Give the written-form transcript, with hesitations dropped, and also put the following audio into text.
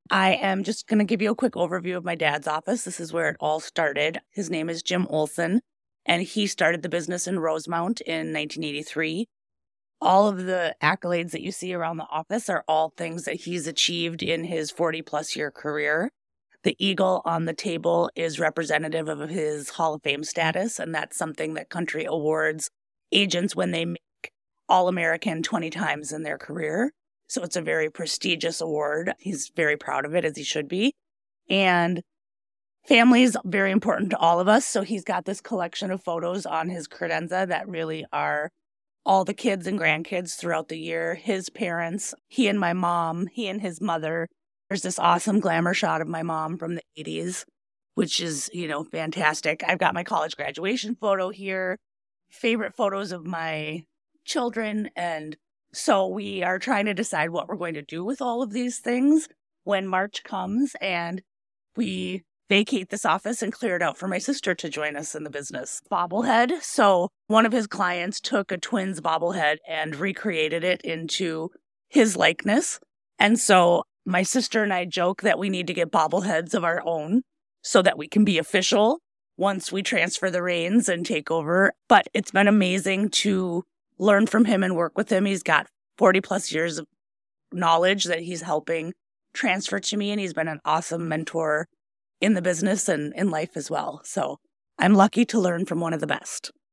I am just going to give you a quick overview of my dad's office. This is where it all started. His name is Jim Olson, and he started the business in Rosemount in 1983. All of the accolades that you see around the office are all things that he's achieved in his 40-plus year career. The eagle on the table is representative of his Hall of Fame status, and that's something that Country awards agents when they make All-American 20 times in their career. So it's a very prestigious award. He's very proud of it, as he should be. And family is very important to all of us. So he's got this collection of photos on his credenza that really are all the kids and grandkids throughout the year, his parents, he and my mom, he and his mother. There's this awesome glamour shot of my mom from the 80s, which is, fantastic. I've got my college graduation photo here, favorite photos of my children. And so we are trying to decide what we're going to do with all of these things when March comes and we vacate this office and clear it out for my sister to join us in the business. Bobblehead. So one of his clients took a twins bobblehead and recreated it into his likeness. And so my sister and I joke that we need to get bobbleheads of our own so that we can be official once we transfer the reins and take over. But it's been amazing to learn from him and work with him. He's got 40 plus years of knowledge that he's helping transfer to me. And he's been an awesome mentor in the business and in life as well. So I'm lucky to learn from one of the best.